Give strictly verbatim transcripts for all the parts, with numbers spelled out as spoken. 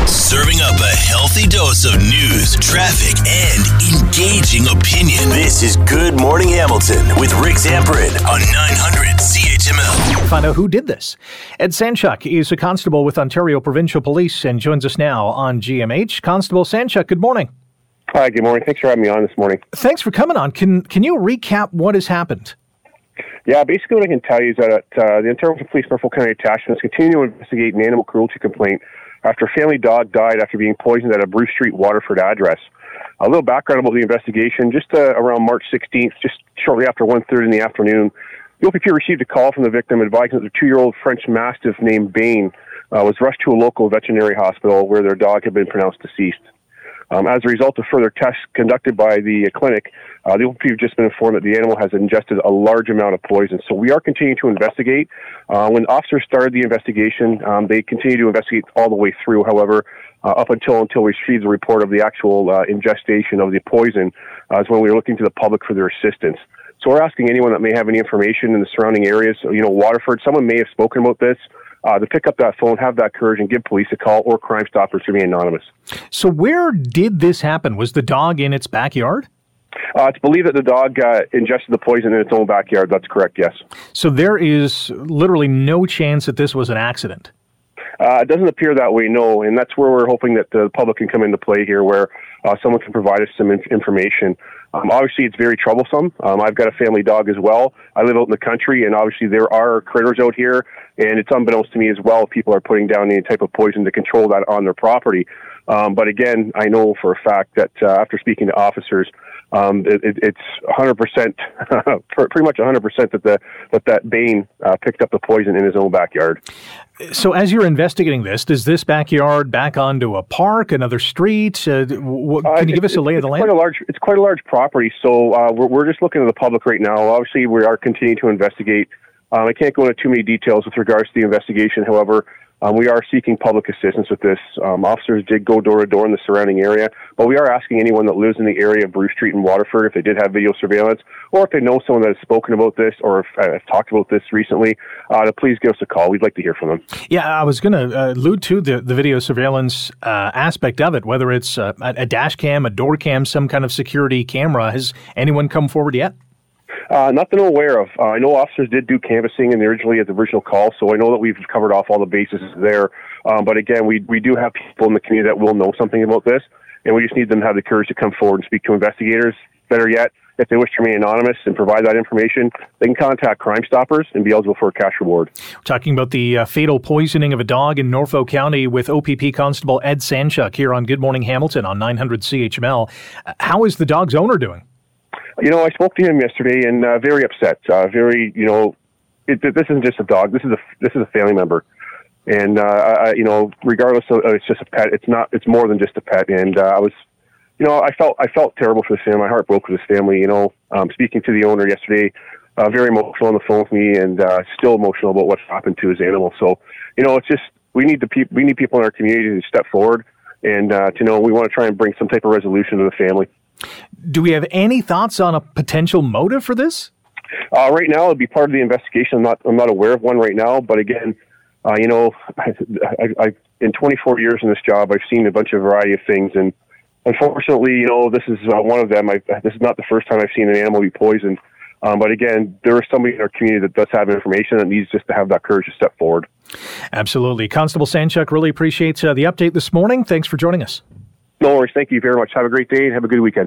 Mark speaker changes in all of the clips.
Speaker 1: Serving up a healthy dose of news, traffic, and engaging opinion. This is Good Morning Hamilton with Rick Zamperin on nine hundred C H M L.
Speaker 2: Find out who did this. Ed Sanchuk is a constable with Ontario Provincial Police and joins us now on G M H. Constable Sanchuk, good morning.
Speaker 3: Hi, good morning. Thanks for having me on this morning.
Speaker 2: Thanks for coming on. Can can you recap what has happened?
Speaker 3: Yeah, basically what I can tell you is that uh, the Ontario Police Norfolk County Attachments continue to investigate an animal cruelty complaint after a family dog died after being poisoned at a Bruce Street, Waterford address. A little background about the investigation. Just uh, around March sixteenth, just shortly after one thirty in the afternoon, the O P P received a call from the victim advising that their two-year-old French Mastiff named Bane uh, was rushed to a local veterinary hospital where their dog had been pronounced deceased. Um, as a result of further tests conducted by the uh, clinic, uh, the O P P have just been informed that the animal has ingested a large amount of poison. So we are continuing to investigate. Uh, when officers started the investigation, um, they continue to investigate all the way through. However, uh, up until until we received the report of the actual uh, ingestion of the poison, uh, is when we were looking to the public for their assistance. So we're asking anyone that may have any information in the surrounding areas, you know, Waterford, someone may have spoken about this, Uh, to pick up that phone, have that courage, and give police a call or Crime Stoppers to remain anonymous.
Speaker 2: So where did this happen? Was the dog in its backyard?
Speaker 3: Uh, it's believed that the dog uh, ingested the poison in its own backyard. That's correct, yes.
Speaker 2: So there is literally no chance that this was an accident?
Speaker 3: Uh, it doesn't appear that way, no, and that's where we're hoping that the public can come into play here, where uh, someone can provide us some inf- information. Um, obviously, it's very troublesome. Um, I've got a family dog as well. I live out in the country, and obviously there are critters out here, and it's unbeknownst to me as well. People are putting down any type of poison to control that on their property. Um, but again, I know for a fact that uh, after speaking to officers, um, it, it, it's one hundred percent, pretty much one hundred percent that the that that Bane uh, picked up the poison in his own backyard.
Speaker 2: So as you're investigating this, does this backyard back onto a park, another street? Uh, what, can you give us a lay of the land?
Speaker 3: Quite a large, it's quite a large property, so uh, we're, we're just looking at the public right now. Obviously, we are continuing to investigate. Um, I can't go into too many details with regards to the investigation. However, um, we are seeking public assistance with this. Um, officers did go door to door in the surrounding area, but we are asking anyone that lives in the area of Bruce Street and Waterford, if they did have video surveillance, or if they know someone that has spoken about this, or if uh, have talked about this recently, uh, to please give us a call. We'd like to hear from them. Yeah,
Speaker 2: I was going to uh, allude to the, the video surveillance uh, aspect of it, whether it's uh, a dash cam, a door cam, some kind of security camera. Has anyone come forward yet?
Speaker 3: Uh, not that I'm aware of. Uh, I know officers did do canvassing in the originally at the original call, so I know that we've covered off all the bases there. Um, but again, we we do have people in the community that will know something about this, and we just need them to have the courage to come forward and speak to investigators. Better yet, if they wish to remain anonymous and provide that information, they can contact Crime Stoppers and be eligible for a cash reward.
Speaker 2: We're talking about the uh, fatal poisoning of a dog in Norfolk County with O P P Constable Ed Sanchuk here on Good Morning Hamilton on nine hundred C H M L. Uh, how is the dog's owner doing?
Speaker 3: You know, I spoke to him yesterday, and uh, very upset. Uh, very, you know, it, this isn't just a dog. This is a this is a family member, and uh, I, you know, regardless of it's just a pet, it's not. It's more than just a pet. And uh, I was, you know, I felt I felt terrible for his family. My heart broke with his family. You know, um, speaking to the owner yesterday, uh, very emotional on the phone with me, and uh, still emotional about what's happened to his animal. So, you know, it's just we need the pe- we need people in our community to step forward and uh, to know we want to try and bring some type of resolution to the family.
Speaker 2: Do we have any thoughts on a potential motive for this?
Speaker 3: Uh, right now, it'd be part of the investigation. I'm not, I'm not aware of one right now. But again, uh, you know, I, I, I, in twenty-four years in this job, I've seen a bunch of variety of things, and unfortunately, you know, this is uh, one of them. I, this is not the first time I've seen an animal be poisoned. Um, but again, there is somebody in our community that does have information that needs just to have that courage to step forward.
Speaker 2: Absolutely, Constable Sanchuk. Really appreciate uh, the update this morning. Thanks for joining us.
Speaker 3: No worries. Thank you very much. Have a great day and have a good weekend.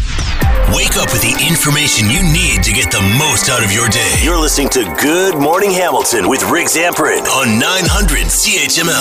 Speaker 1: Wake up with the information you need to get the most out of your day. You're listening to Good Morning Hamilton with Rick Zamperin on nine hundred C H M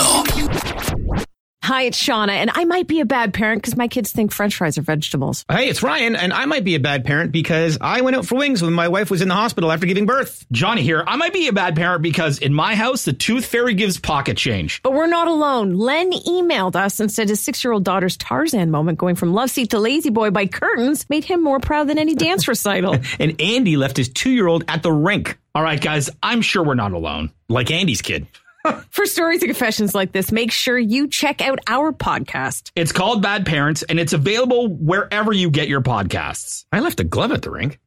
Speaker 1: L.
Speaker 4: Hi, it's Shauna, and I might be a bad parent because my kids think French fries are vegetables.
Speaker 5: Hey, it's Ryan, and I might be a bad parent because I went out for wings when my wife was in the hospital after giving birth.
Speaker 6: Johnny here. I might be a bad parent because in my house, the tooth fairy gives pocket change.
Speaker 4: But we're not alone. Len emailed us and said his six-year-old daughter's Tarzan moment going from love seat to lazy boy by curtains made him more proud than any dance recital.
Speaker 5: And Andy left his two-year-old at the rink.
Speaker 6: All right, guys, I'm sure we're not alone. Like Andy's kid.
Speaker 4: For stories and confessions like this, make sure you check out our podcast.
Speaker 6: It's called Bad Parents, and it's available wherever you get your podcasts.
Speaker 5: I left a glove at the rink.